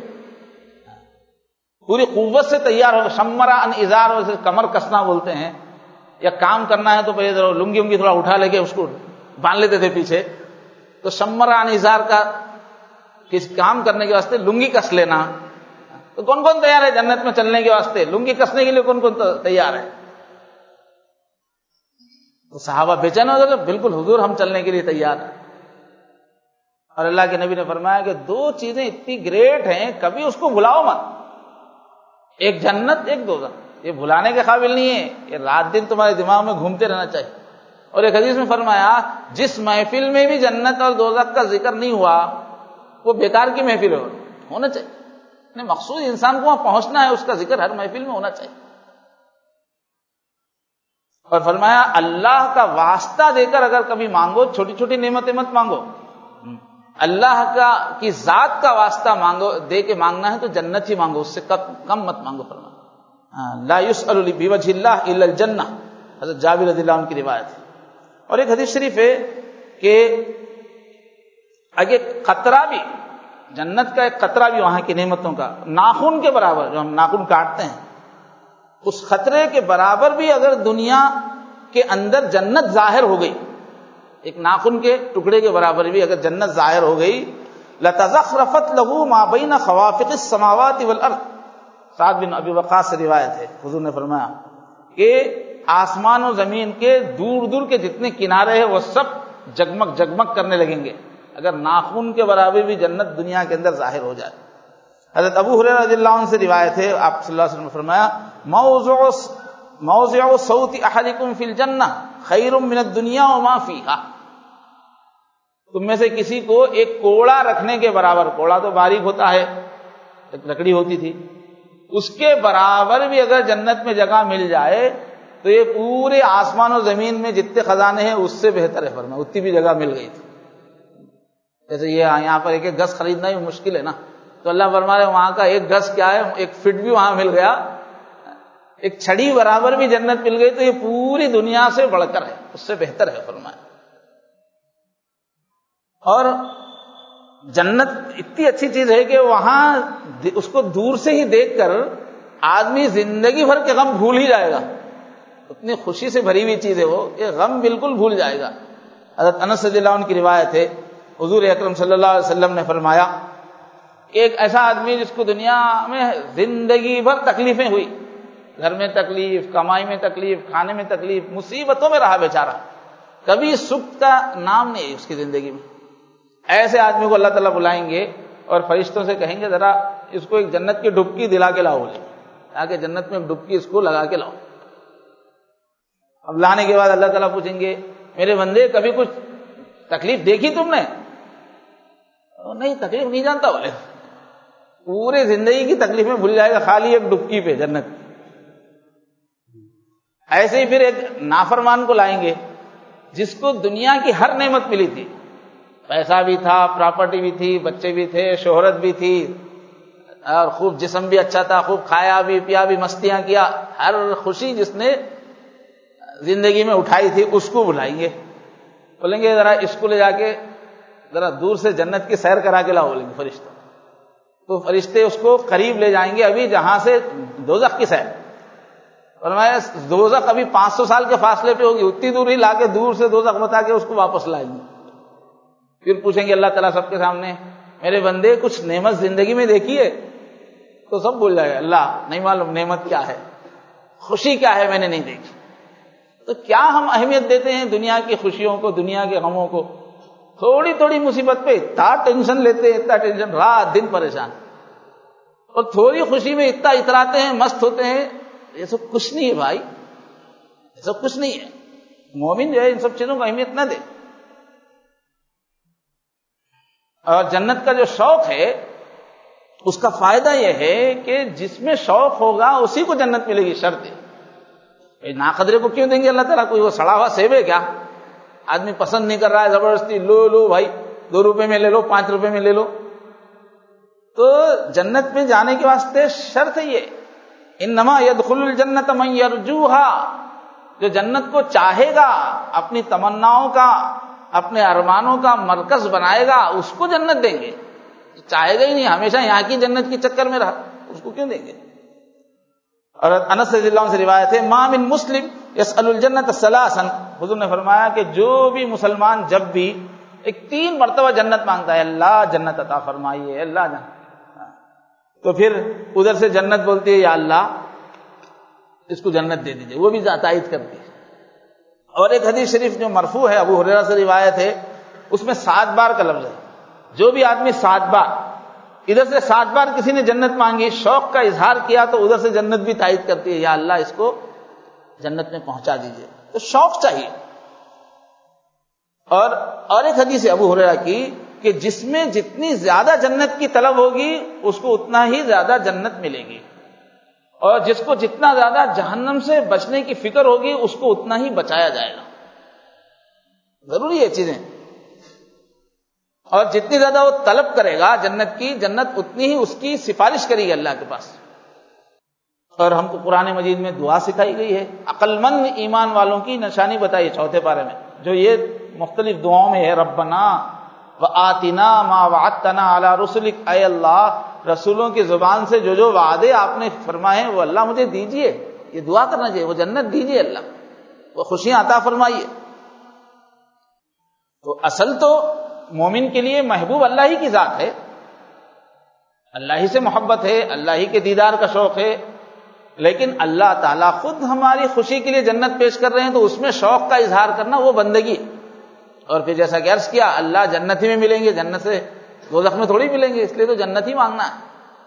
Speaker 1: پوری قوت سے تیار ہو. شمرا ان ازار, کمر کسنا بولتے ہیں, یا کام کرنا ہے تو پہلے لنگی انگی تھوڑا اٹھا لے کے اس کو باندھ لیتے تھے پیچھے, تو شمرا ان ازار کا کس کام کرنے کے واسطے لنگی کس لینا. تو کون کون تیار ہے جنت میں چلنے کے واسطے؟ لنگی کسنے کے لیے کون کون تیار ہے؟ تو صحابہ بے چین ہو گئے, بالکل حضور ہم چلنے کے لیے تیار ہیں. اور اللہ کے نبی نے فرمایا کہ دو چیزیں اتنی گریٹ ہیں کبھی اس کو بھلاؤ مت, ایک جنت ایک دوزخ. یہ بھلانے کے قابل نہیں ہے, یہ رات دن تمہارے دماغ میں گھومتے رہنا چاہیے. اور ایک حدیث میں فرمایا جس محفل میں بھی جنت اور دوزخ کا ذکر نہیں ہوا وہ بیکار کی محفل ہو ہونا چاہیے. مقصود انسان کو وہاں پہنچنا ہے, اس کا ذکر ہر محفل میں ہونا چاہیے. اور فرمایا اللہ کا واسطہ دے کر اگر کبھی مانگو, چھوٹی چھوٹی نعمتیں مت مانگو, اللہ کا کی ذات کا واسطہ مانگو, دے کے مانگنا ہے تو جنت ہی مانگو, اس سے کم مت مانگو. فرمایا لا يسأل بوجه الله الا الجنہ, حضرت جابر رضی اللہ عنہ کی روایت ہے. اور ایک حدیث شریف ہے کہ اگر قطرہ بھی, جنت کا ایک قطرہ بھی وہاں کی نعمتوں کا ناخن کے برابر, جو ہم ناخن کاٹتے ہیں اس خطرے کے برابر بھی اگر دنیا کے اندر جنت ظاہر ہو گئی, ایک ناخن کے ٹکڑے کے برابر بھی اگر جنت ظاہر ہو گئی, لتزخرفت له ما بین خوافق السماوات والارض. سعد بن ابی وقاص سے روایت ہے, حضور نے فرمایا کہ آسمان و زمین کے دور دور کے جتنے کنارے ہیں وہ سب جگمگ جگمگ کرنے لگیں گے اگر ناخن کے برابر بھی جنت دنیا کے اندر ظاہر ہو جائے. حضرت ابو ہریرہ رضی اللہ عنہ سے روایت ہے, آپ صلی اللہ علیہ وسلم نے فرمایا موضع موضع صوت احدکم فی الجنہ خیر من الدنیا وما فیہا. تم میں سے کسی کو ایک کوڑا رکھنے کے برابر, کوڑا تو باریک ہوتا ہے, ایک لکڑی ہوتی تھی, اس کے برابر بھی اگر جنت میں جگہ مل جائے تو یہ پورے آسمان و زمین میں جتنے خزانے ہیں اس سے بہتر ہے. فرمایا اتنی بھی جگہ مل گئی تھی. جیسے یہ یہاں پر ایک ایک گز خریدنا ہی مشکل ہے نا, تو اللہ فرما رہے وہاں کا ایک گز کیا ہے, ایک فٹ بھی وہاں مل گیا, ایک چھڑی برابر بھی جنت مل گئی تو یہ پوری دنیا سے بڑھ کر ہے, اس سے بہتر ہے. فرمایا اور جنت اتنی اچھی چیز ہے کہ وہاں اس کو دور سے ہی دیکھ کر آدمی زندگی بھر کے غم بھول ہی جائے گا. اتنی خوشی سے بھری ہوئی چیز ہے وہ کہ غم بالکل بھول جائے گا. حضرت انس رضی اللہ عنہ کی روایت ہے, حضور اکرم صلی اللہ علیہ وسلم نے فرمایا کہ ایک ایسا آدمی جس کو دنیا میں زندگی بھر تکلیفیں ہوئی, گھر میں تکلیف, کمائی میں تکلیف, کھانے میں تکلیف, مصیبتوں میں رہا بیچارہ, کبھی سکھ کا نام نہیں ہے اس کی زندگی میں. ایسے آدمی کو اللہ تعالیٰ بلائیں گے اور فرشتوں سے کہیں گے ذرا اس کو ایک جنت کی ڈبکی دلا کے لاؤ, بولے تاکہ جنت میں ایک ڈبکی اس کو لگا کے لاؤ. اب لانے کے بعد اللہ تعالیٰ پوچھیں گے میرے بندے کبھی کچھ تکلیف دیکھی تم نے؟ نہیں, تکلیف نہیں جانتا. بولے پورے زندگی کی تکلیفیں بھول جائے گا خالی ایک ڈبکی پہ جنت. ایسے ہی پھر ایک نافرمان کو لائیں گے جس کو دنیا کی ہر نعمت ملی تھی, پیسہ بھی تھا, پراپرٹی بھی تھی, بچے بھی تھے, شہرت بھی تھی, اور خوب جسم بھی اچھا تھا, خوب کھایا بھی پیا بھی, مستیاں کیا, ہر خوشی جس نے زندگی میں اٹھائی تھی اس کو بلائیں گے. بولیں گے ذرا اس کو لے جا کے ذرا دور سے جنت کی سیر کرا کے لاؤ, بولیں گے فرشتہ. تو فرشتے اس کو قریب لے جائیں گے ابھی جہاں سے دوزخ کی سیر, فرمایا دوزخ ابھی پانچ سو سال کے فاصلے پہ ہوگی, اتنی دور ہی لا کے دور سے دوزخ بتا کے اس کو واپس لائیں گے. پھر پوچھیں گے اللہ تعالیٰ سب کے سامنے میرے بندے کچھ نعمت زندگی میں دیکھی ہے؟ تو سب بول جائے اللہ نہیں معلوم نعمت کیا ہے, خوشی کیا ہے, میں نے نہیں دیکھی. تو کیا ہم اہمیت دیتے ہیں دنیا کی خوشیوں کو, دنیا کے غموں کو. تھوڑی تھوڑی مصیبت پہ اتنا ٹینشن لیتے ہیں, اتنا ٹینشن, رات دن پریشان, اور تھوڑی خوشی میں اتنا اتراتے ہیں, مست ہوتے ہیں. یہ سب کچھ نہیں ہے بھائی, یہ سب کچھ نہیں ہے. مومن جو ہے ان سب چیزوں کو اہمیت نہ دے. اور جنت کا جو شوق ہے اس کا فائدہ یہ ہے کہ جس میں شوق ہوگا اسی کو جنت ملے گی. شرط ہے, ناقدرے کو کیوں دیں گے اللہ تعالیٰ؟ کوئی وہ سڑا ہوا سیب ہے کیا؟ آدمی پسند نہیں کر رہا ہے, زبردستی لو لو بھائی, دو روپے میں لے لو, پانچ روپے میں لے لو. تو جنت میں جانے کے واسطے شرط ہے یہ, انما يدخل الجنت من يرجوها, جو جنت کو چاہے گا, اپنی تمناؤں کا, اپنے ارمانوں کا مرکز بنائے گا, اس کو جنت دیں گے. چاہے گا ہی نہیں, ہمیشہ یہاں کی جنت کے چکر میں رہا, اس کو کیوں دیں گے؟ اور انس رضی اللہ عنہ سے روایت ہے ما من مسلم يسأل الجنت ثلاثا, حضور نے فرمایا کہ جو بھی مسلمان جب بھی ایک تین مرتبہ جنت مانگتا ہے, اللہ جنت عطا فرمائیے, اللہ جنت, تو پھر ادھر سے جنت بولتی ہے یا اللہ اس کو جنت دے دیجیے, وہ بھی تائید کرتی ہے. اور ایک حدیث شریف جو مرفوع ہے, ابو ہریرہ سے روایت ہے, اس میں سات بار کا لفظ ہے. جو بھی آدمی سات بار, ادھر سے سات بار کسی نے جنت مانگی, شوق کا اظہار کیا, تو ادھر سے جنت بھی تائید کرتی ہے یا اللہ اس کو جنت میں پہنچا دیجیے. تو شوق چاہیے. اور اور ایک حدیث ہے ابو ہریرہ کی کہ جس میں جتنی زیادہ جنت کی طلب ہوگی اس کو اتنا ہی زیادہ جنت ملے گی, اور جس کو جتنا زیادہ جہنم سے بچنے کی فکر ہوگی اس کو اتنا ہی بچایا جائے گا. ضروری ہے چیزیں. اور جتنی زیادہ وہ طلب کرے گا جنت کی, جنت اتنی ہی اس کی سفارش کرے گی اللہ کے پاس. اور ہم کو قرآن مجید میں دعا سکھائی گئی ہے, عقل مند ایمان والوں کی نشانی بتائی چوتھے پارے میں, جو یہ مختلف دعاؤں میں ہے. ربنا وآتنا ما وعدتنا علی رسلک, اے اللہ رسولوں کی زبان سے جو جو وعدے آپ نے فرمائے وہ اللہ مجھے دیجئے. یہ دعا کرنا چاہیے, وہ جنت دیجئے اللہ, وہ خوشیاں عطا فرمائیے. تو اصل تو مومن کے لیے محبوب اللہ ہی کی ذات ہے, اللہ ہی سے محبت ہے, اللہ ہی کے دیدار کا شوق ہے. لیکن اللہ تعالیٰ خود ہماری خوشی کے لیے جنت پیش کر رہے ہیں, تو اس میں شوق کا اظہار کرنا وہ بندگی. اور پھر جیسا کہ عرض کیا, اللہ جنت ہی میں ملیں گے, جنت سے دوزخ میں تھوڑی ملیں گے, اس لیے تو جنت ہی مانگنا ہے.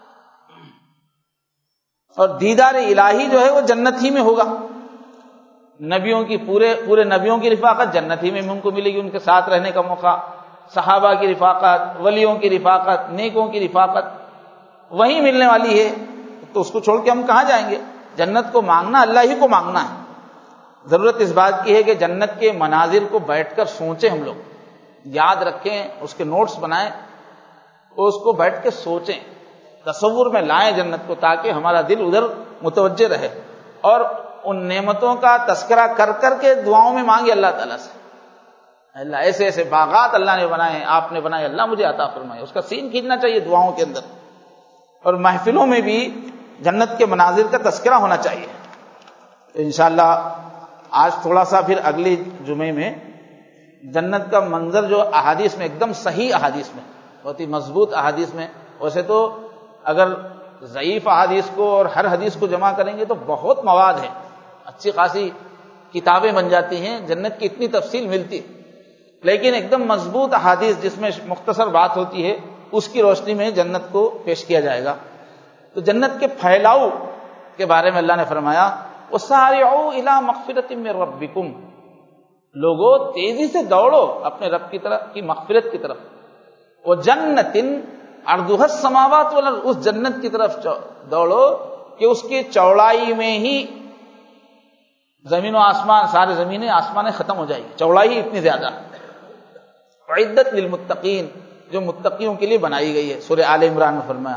Speaker 1: اور دیدار الہی جو ہے وہ جنت ہی میں ہوگا. نبیوں کی پورے پورے نبیوں کی رفاقت جنت ہی میں ہم کو ملے گی, ان کے ساتھ رہنے کا موقع, صحابہ کی رفاقت, ولیوں کی رفاقت, نیکوں کی رفاقت وہیں ملنے والی ہے. تو اس کو چھوڑ کے ہم کہاں جائیں گے؟ جنت کو مانگنا اللہ ہی کو مانگنا ہے. ضرورت اس بات کی ہے کہ جنت کے مناظر کو بیٹھ کر سوچیں, ہم لوگ یاد رکھیں, اس کے نوٹس بنائیں, اور اس کو بیٹھ کے سوچیں, تصور میں لائیں جنت کو, تاکہ ہمارا دل ادھر متوجہ رہے, اور ان نعمتوں کا تذکرہ کر کر کے دعاؤں میں مانگے اللہ تعالیٰ سے. اللہ ایسے ایسے باغات اللہ نے بنائے ہیں، آپ نے بنائے، اللہ مجھے عطا فرمائے. اس کا سین کھینچنا چاہیے دعاؤں کے اندر، اور محفلوں میں بھی جنت کے مناظر کا تذکرہ ہونا چاہیے. انشاءاللہ آج تھوڑا سا پھر اگلی جمعے میں جنت کا منظر جو احادیث میں، ایک دم صحیح احادیث میں، بہت ہی مضبوط احادیث میں، ویسے تو اگر ضعیف احادیث کو اور ہر حدیث کو جمع کریں گے تو بہت مواد ہے، اچھی خاصی کتابیں بن جاتی ہیں، جنت کی اتنی تفصیل ملتی ہے. لیکن ایک دم مضبوط احادیث جس میں مختصر بات ہوتی ہے، اس کی روشنی میں جنت کو پیش کیا جائے گا. تو جنت کے پھیلاؤ کے بارے میں اللہ نے فرمایا وَسَارِعُوا إِلَىٰ مَغْفِرَةٍ مِّن رَبِّكُمْ، لوگوں تیزی سے دوڑو اپنے رب کی طرف کی مغفرت کی طرف. وَجَنَّةٍ عَرْضُهَا السَّمَاوَاتُ وَالْأَرْضُ، اس جنت کی طرف دوڑو کہ اس کی چوڑائی میں ہی زمین و آسمان، سارے زمینیں آسمانیں ختم ہو جائیں گی، چوڑائی اتنی زیادہ. عدت للمتقین، جو متقیوں کے لیے بنائی گئی ہے، سورہ آل عمران میں فرمایا.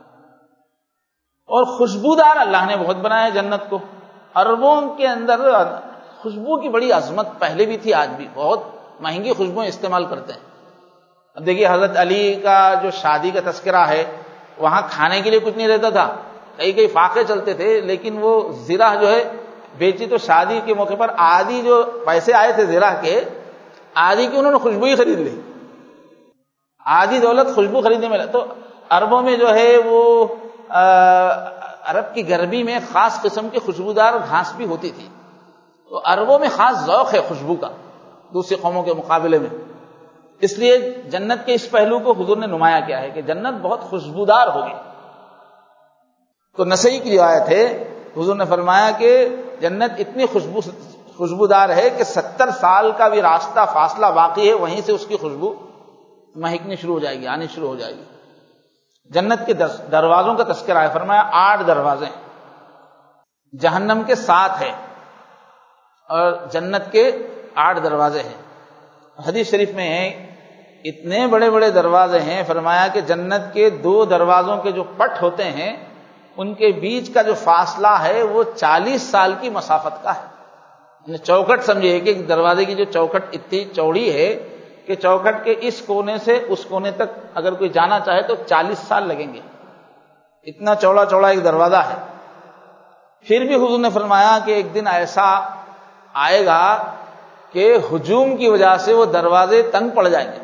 Speaker 1: اور خوشبودار اللہ نے بہت بنایا ہے جنت کو. عربوں کے اندر خوشبو کی بڑی عظمت پہلے بھی تھی، آج بھی بہت مہنگی خوشبوئیں استعمال کرتے ہیں. اب دیکھیے حضرت علی کا جو شادی کا تذکرہ ہے، وہاں کھانے کے لیے کچھ نہیں رہتا تھا، کئی کئی فاقے چلتے تھے، لیکن وہ زرہ جو ہے بیچی تو شادی کے موقع پر آدھی جو پیسے آئے تھے زرہ کے، آدھی کی انہوں نے خوشبو ہی خرید لی، آدھی دولت خوشبو خریدنے میں. تو عربوں میں جو ہے وہ عرب کی گرمی میں خاص قسم کی خوشبودار گھاس بھی ہوتی تھی. تو عربوں میں خاص ذوق ہے خوشبو کا دوسری قوموں کے مقابلے میں. اس لیے جنت کے اس پہلو کو حضور نے نمایاں کیا ہے کہ جنت بہت خوشبودار ہوگی. تو نسائی کی روایت ہے، حضور نے فرمایا کہ جنت اتنی خوشبو خوشبودار ہے کہ ستر سال کا بھی راستہ فاصلہ باقی ہے، وہیں سے اس کی خوشبو مہکنی شروع ہو جائے گی، آنی شروع ہو جائے گی. جنت کے دروازوں کا تذکرہ ہے، فرمایا آٹھ دروازے ہیں، جہنم کے سات ہیں، اور جنت کے آٹھ دروازے ہیں. حدیث شریف میں ہے اتنے بڑے بڑے دروازے ہیں، فرمایا کہ جنت کے دو دروازوں کے جو پٹ ہوتے ہیں ان کے بیچ کا جو فاصلہ ہے وہ چالیس سال کی مسافت کا ہے. چوکھٹ سمجھیے کہ دروازے کی جو چوکھٹ اتنی چوڑی ہے کہ چوکھٹ کے اس کونے سے اس کونے تک اگر کوئی جانا چاہے تو چالیس سال لگیں گے، اتنا چوڑا چوڑا ایک دروازہ ہے. پھر بھی حضور نے فرمایا کہ ایک دن ایسا آئے گا کہ ہجوم کی وجہ سے وہ دروازے تنگ پڑ جائیں گے.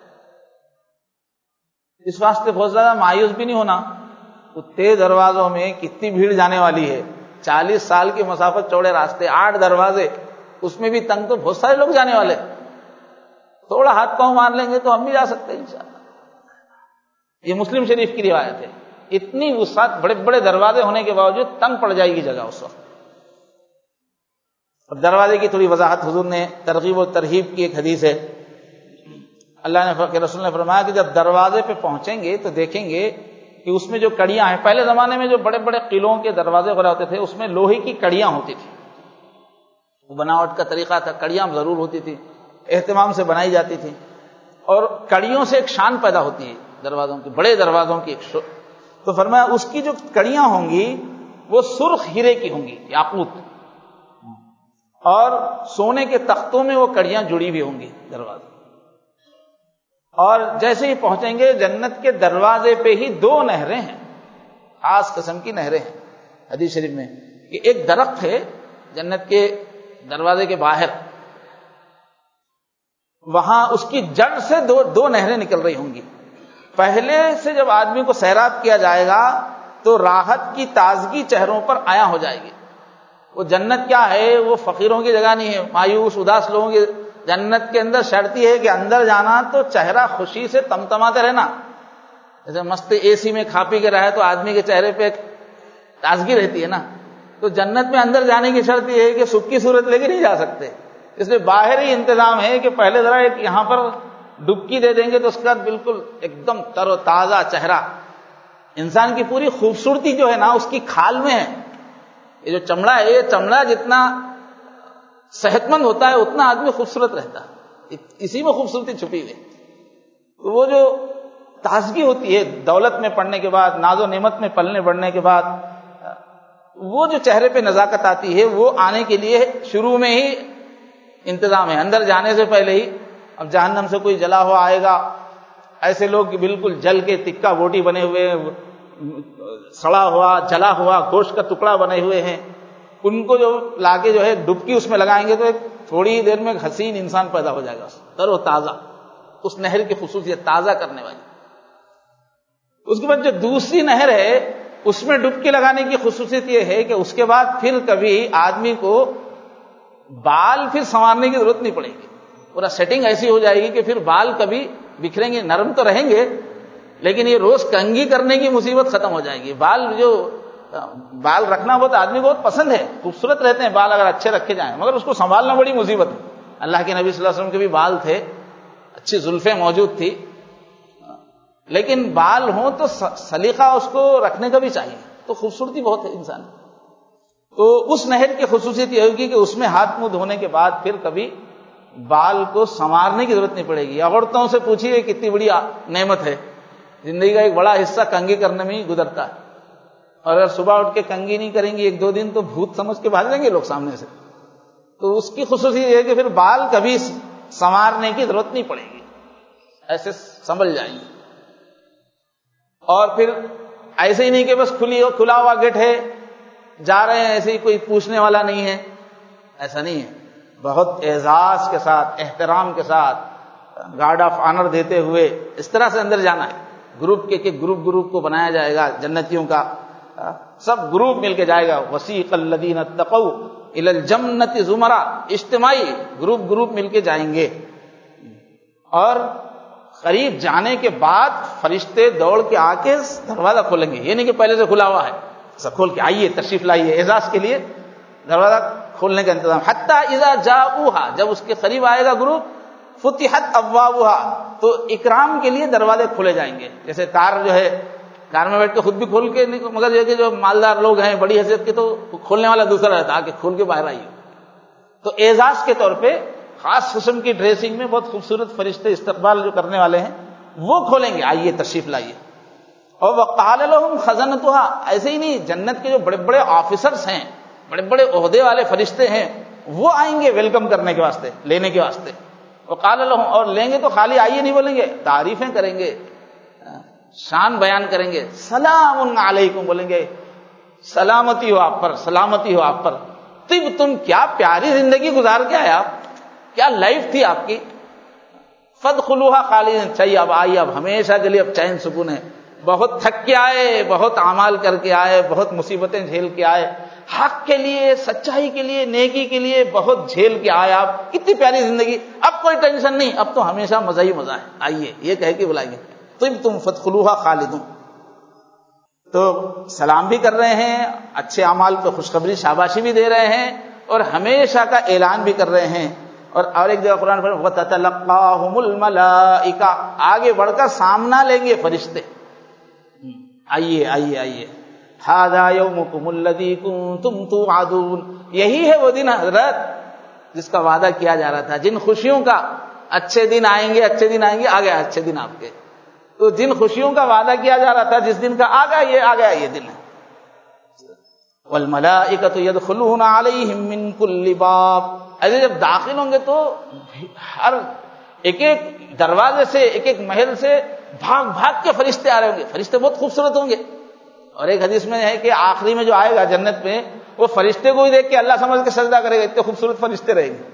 Speaker 1: اس واسطے بہت زیادہ مایوس بھی نہیں ہونا، اتنے دروازوں میں کتنی بھیڑ جانے والی ہے، چالیس سال کی مسافت، چوڑے راستے، آٹھ دروازے، اس میں بھی تنگ تو بہت سارے لوگ جانے والے. تھوڑا ہاتھ پاؤں مار لیں گے تو ہم بھی جا سکتے ہیں انشاءاللہ. یہ مسلم شریف کی روایت ہے. اتنی وسعت، بڑے بڑے دروازے ہونے کے باوجود تنگ پڑ جائے گی جگہ اس وقت. اور دروازے کی تھوڑی وضاحت حضور نے ترغیب و ترہیب کی ایک حدیث ہے. اللہ نے کے رسول نے فرمایا کہ جب دروازے پہ پہنچیں گے تو دیکھیں گے کہ اس میں جو کڑیاں ہیں، پہلے زمانے میں جو بڑے بڑے قلعوں کے دروازے وغیرہ ہوتے تھے اس میں لوہے کی کڑیاں ہوتی تھی، وہ بناوٹ کا طریقہ تھا، کڑیاں ضرور ہوتی تھی، اہتمام سے بنائی جاتی تھی. اور کڑیوں سے ایک شان پیدا ہوتی ہے دروازوں کی، بڑے دروازوں کی ایک شو. تو فرمایا اس کی جو کڑیاں ہوں گی وہ سرخ ہیرے کی ہوں گی، یاقوت، اور سونے کے تختوں میں وہ کڑیاں جڑی ہوئی ہوں گی دروازے. اور جیسے ہی پہنچیں گے جنت کے دروازے پہ ہی دو نہریں ہیں، خاص قسم کی نہریں ہیں. حدیث شریف میں کہ ایک درخت ہے جنت کے دروازے کے باہر، وہاں اس کی جڑ سے دو دو نہریں نکل رہی ہوں گی. پہلے سے جب آدمی کو سیراب کیا جائے گا تو راحت کی تازگی چہروں پر آیا ہو جائے گی. وہ جنت کیا ہے، وہ فقیروں کی جگہ نہیں ہے، مایوس اداس لوگوں کی. جنت کے اندر شرط یہ ہے کہ اندر جانا تو چہرہ خوشی سے تمتماتے رہنا. جیسے مست اے سی میں کھا پی کے رہے تو آدمی کے چہرے پہ ایک تازگی رہتی ہے نا، تو جنت میں اندر جانے کی شرط یہ ہے کہ سکھ کی صورت لے کے نہیں جا سکتے. اس لیے باہر ہی انتظام ہے کہ پہلے ذرا ایک یہاں پر ڈبکی دے دیں گے تو اس کا بالکل ایک دم تر و تازہ چہرہ. انسان کی پوری خوبصورتی جو ہے نا اس کی کھال میں ہے. یہ جو چمڑا ہے، یہ چمڑا جتنا صحت مند ہوتا ہے اتنا آدمی خوبصورت رہتا ہے، اسی میں خوبصورتی چھپی ہوئی ہے. تو وہ جو تازگی ہوتی ہے دولت میں پڑنے کے بعد، ناز و نعمت میں پلنے بڑھنے کے بعد، وہ جو چہرے پہ نزاکت آتی ہے وہ آنے کے لیے شروع میں ہی انتظام ہے. اندر جانے سے پہلے ہی اب جہنم سے کوئی جلا ہوا آئے گا، ایسے لوگ کہ بالکل جل کے تکا بوٹی بنے ہوئے، سڑا ہوا جلا ہوا گوشت کا ٹکڑا بنے ہوئے ہیں، ان کو جو لا کے جو ہے ڈبکی اس میں لگائیں گے تو ایک تھوڑی ہی دیر میں ایک حسین انسان پیدا ہو جائے گا، تر و تازہ، اس نہر کی خصوصیت تازہ کرنے والی۔ اس کے بعد جو دوسری نہر ہے اس میں ڈبکی لگانے کی خصوصیت یہ ہے کہ اس کے بعد پھر کبھی آدمی کو بال پھر سنوارنے کی ضرورت نہیں پڑے گی، پورا سیٹنگ ایسی ہو جائے گی کہ پھر بال کبھی بکھریں گے، نرم تو رہیں گے لیکن یہ روز کنگھی کرنے کی مصیبت ختم ہو جائے گی۔ بال جو بال رکھنا بہت آدمی کو بہت پسند ہے، خوبصورت رہتے ہیں بال اگر اچھے رکھے جائیں، مگر اس کو سنبھالنا بڑی مصیبت ہے۔ اللہ کے نبی صلی اللہ علیہ وسلم کے بھی بال تھے، اچھی زلفیں موجود تھی، لیکن بال ہوں تو سلیقہ اس کو رکھنے کا بھی چاہیے، تو خوبصورتی بہت ہے انسان۔ تو اس نہر کی خصوصیت یہ ہوگی کہ اس میں ہاتھ منہ دھونے کے بعد پھر کبھی بال کو سنوارنے کی ضرورت نہیں پڑے گی۔ عورتوں سے پوچھیے کتنی بڑی نعمت ہے، زندگی کا ایک بڑا حصہ کنگھی کرنے میں ہی گزرتا ہے، اور اگر صبح اٹھ کے کنگھی نہیں کریں گی ایک دو دن تو بھوت سمجھ کے بھاگ جائیں گے لوگ سامنے سے۔ تو اس کی خصوصیت یہ ہے کہ پھر بال کبھی سنوارنے کی ضرورت نہیں پڑے گی، ایسے سنبھل جائیں گے۔ اور پھر ایسے ہی نہیں کہ بس کھلی کھلا ہوا گیٹ ہے، جا رہے ہیں ایسے ہی کوئی پوچھنے والا نہیں ہے، ایسا نہیں ہے، بہت اعزاز کے ساتھ احترام کے ساتھ گارڈ آف آنر دیتے ہوئے اس طرح سے اندر جانا ہے۔ گروپ کے گروپ گروپ کو بنایا جائے گا جنتیوں کا، سب گروپ مل کے جائے گا۔ وسیق الذین اتقوا الی الجنۃ زمرا، اجتماعی گروپ گروپ مل کے جائیں گے، اور قریب جانے کے بعد فرشتے دوڑ کے آ کے دروازہ کھولیں گے، یہ نہیں کہ پہلے سے کھلا ہوا ہے، سب کھول کے آئیے تشریف لائیے، اعزاز کے لیے دروازہ کھولنے کا انتظام۔ حتی اذا جاؤہا، جب اس کے قریب آئے گا گروپ، فتحت ابوابہا، تو اکرام کے لیے دروازے کھولے جائیں گے۔ جیسے کار جو ہے، کار میں بیٹھ کے خود بھی کھول کے، مگر یہ کہ جو مالدار لوگ ہیں بڑی حیثیت کے تو کھولنے والا دوسرا رہتا، آ کے کھول کے باہر آئیے۔ تو اعزاز کے طور پہ خاص قسم کی ڈریسنگ میں بہت خوبصورت فرشتے استقبال جو کرنے والے ہیں وہ کھولیں گے، آئیے تشریف لائیے۔ اور وقال لهم خزنتها، ایسے ہی نہیں، جنت کے جو بڑے بڑے آفیسرز ہیں، بڑے بڑے عہدے والے فرشتے ہیں، وہ آئیں گے ویلکم کرنے کے واسطے، لینے کے واسطے۔ وقال لهم، اور لیں گے تو خالی آئیے نہیں بولیں گے، تعریفیں کریں گے، شان بیان کریں گے۔ سلام علیکم بولیں گے، سلامتی ہو آپ پر، سلامتی ہو آپ پر۔ طب تم کیا پیاری زندگی گزار کے آئے، آپ کیا لائف تھی آپ کی۔ فادخلوها خالدین، چاہیے اب آئیے، اب ہمیشہ کے لیے اب چین سکون ہے۔ بہت تھک کے آئے، بہت اعمال کر کے آئے، بہت مصیبتیں جھیل کے آئے، حق کے لیے، سچائی کے لیے، نیکی کے لیے بہت جھیل کے آئے آپ، کتنی پیاری زندگی، اب کوئی ٹینشن نہیں، اب تو ہمیشہ مزہ ہی مزہ ہے، آئیے، یہ کہہ کے بلائیں گے۔ طب تم فادخلوها خالدون، تو سلام بھی کر رہے ہیں، اچھے اعمال پہ خوشخبری شاباشی بھی دے رہے ہیں، اور ہمیشہ کا اعلان بھی کر رہے ہیں۔ اور اور ایک جگہ قرآن پر وَتَتَلَقَّاهُمُ الْمَلَائِكَةُ، آگے بڑھ کر سامنا لیں گے فرشتے، آئیے آئیے آئیے، هَذَا يَوْمُكُمُ الَّذِي كُنتُمْ تُوعَدُونَ، یہی ہے وہ دن حضرت جس کا وعدہ کیا جا رہا تھا، جن خوشیوں کا، اچھے دن آئیں گے، اچھے دن آئیں گے، آ گیا اچھے دن آپ کے، تو جن خوشیوں کا وعدہ کیا جا رہا تھا، جس دن کا آ گیا، یہ آ گیا، یہ دن ہے۔ وَالْمَلَائِكَةُ يَدْخُلُونَ عَلَيْهِمْ مِنْ كُلِّ بَابٍ، ایسے جب داخل ہوں گے تو ہر ایک ایک دروازے سے، ایک ایک محل سے بھاگ بھاگ کے فرشتے آ رہے ہوں گے، فرشتے بہت خوبصورت ہوں گے۔ اور ایک حدیث میں ہے کہ آخری میں جو آئے گا جنت میں، وہ فرشتے کو ہی دیکھ کے اللہ سمجھ کے سجدہ کرے گا، اتنے خوبصورت فرشتے رہیں گے۔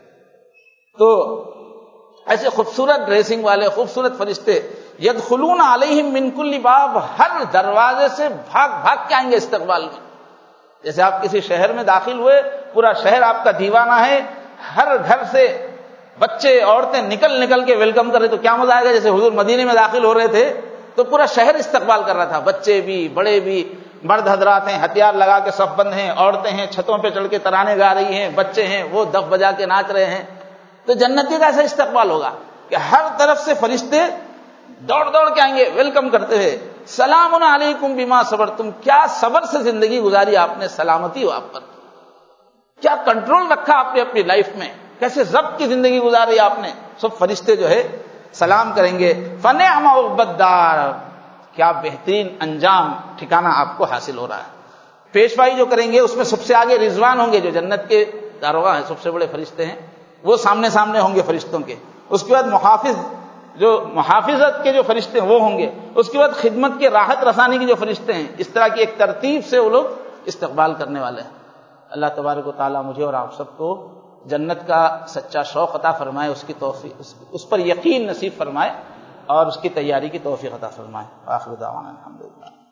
Speaker 1: تو ایسے خوبصورت ڈریسنگ والے خوبصورت فرشتے یدخلون علیہم من کل باب، ہر دروازے سے بھاگ بھاگ کے آئیں گے استقبال میں۔ جیسے آپ کسی شہر میں داخل ہوئے، پورا شہر آپ کا دیوانہ ہے، ہر گھر سے بچے عورتیں نکل نکل کے ویلکم کر رہے، تو کیا مزہ آئے گا۔ جیسے حضور مدینے میں داخل ہو رہے تھے تو پورا شہر استقبال کر رہا تھا، بچے بھی، بڑے بھی، مرد حضرات ہیں ہتھیار لگا کے صف بند ہیں، عورتیں ہیں چھتوں پہ چڑھ کے ترانے گا رہی ہیں، بچے ہیں وہ دف بجا کے ناچ رہے ہیں۔ تو جنتی کا ایسا استقبال ہوگا کہ ہر طرف سے فرشتے دوڑ دوڑ کے آئیں گے ویلکم کرتے ہوئے، سلام علیکم بما صبرتم، کیا صبر سے زندگی گزاری آپ نے، سلامتی ہو آپ پر، کیا کنٹرول رکھا آپ نے اپنی لائف میں، کیسے ضبط کی زندگی گزاری آپ نے۔ سب فرشتے جو ہے سلام کریں گے۔ فنعم عقبی الدار، کیا بہترین انجام ٹھکانہ آپ کو حاصل ہو رہا ہے۔ پیشوائی جو کریں گے اس میں سب سے آگے رضوان ہوں گے، جو جنت کے داروغہ ہیں، سب سے بڑے فرشتے ہیں، وہ سامنے سامنے ہوں گے فرشتوں کے، اس کے بعد محافظ جو محافظت کے جو فرشتے ہیں وہ ہوں گے، اس کے بعد خدمت کے راحت رسانی کے جو فرشتے ہیں، اس طرح کی ایک ترتیب سے وہ لوگ استقبال کرنے والے ہیں۔ اللہ تبارک و تعالیٰ مجھے اور آپ سب کو جنت کا سچا شوق عطا فرمائے، اس کی توفیق اس پر یقین نصیب فرمائے اور اس کی تیاری کی توفیق عطا فرمائے۔ آخر دعوانا الحمدللہ۔